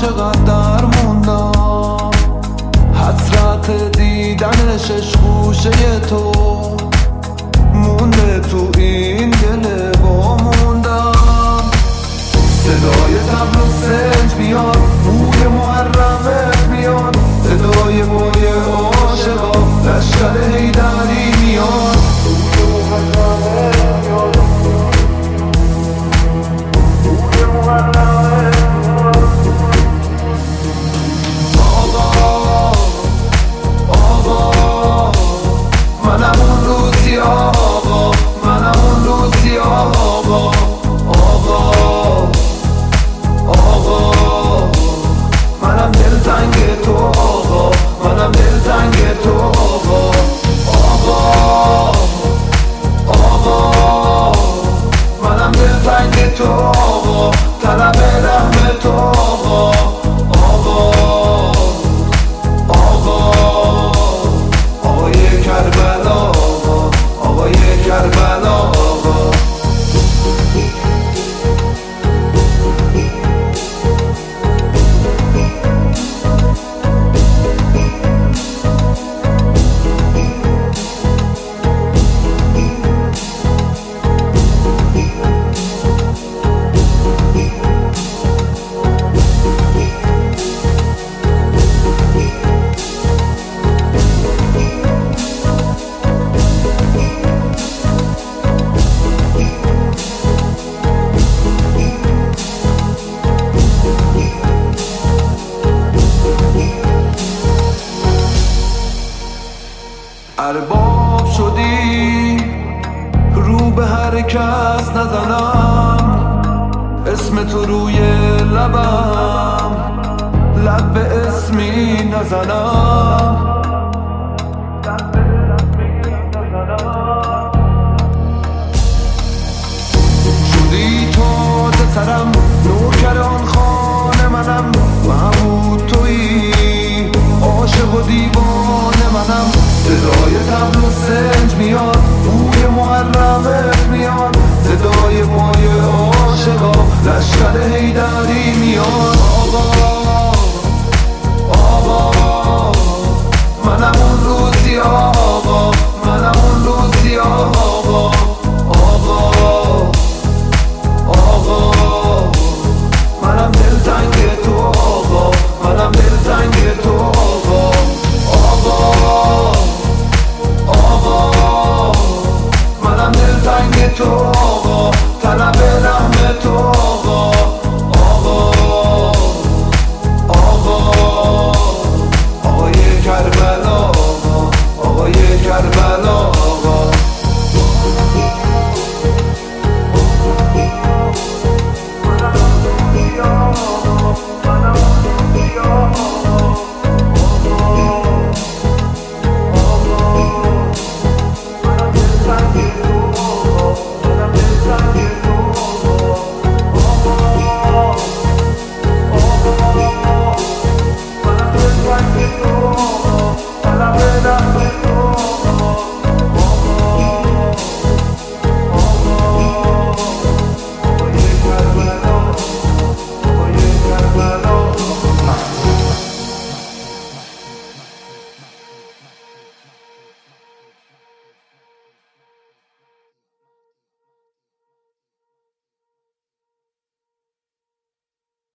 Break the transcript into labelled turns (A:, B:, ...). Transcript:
A: چقدر در موندم، حسرت دیدنش عشقوشه تو مونده تو این دل با موندم. صدای طبل و سنج میاد، بوی محرمت میاد، صدای بای عاشقا لشکر حیدری میاد، بوی محرمت میاد، بوی محرمت میاد. آقا آقا منم اون روزی، آقا منم اون روزی، آقا آقا آقا منم دلتنگ تو، آقا منم دلتنگ تو، آقا آقا آقا منم دلتنگ تو، آقا طلب رحم تو، آقا آقا آقا آقای کربلا، آقا آقای کربلا، آقا. ارباب شدی رو به هر کس نزنم، اسم تو روی لبم، لب به اسمی نزنم. شدی تاج سرم، نوکر آن خانه منم، محبوب تویی، عاشق و دیوانه منم. صدای طبل و سنج میاد، بوی محرمت میاد، صدای پای عاشقا لشکر حیدری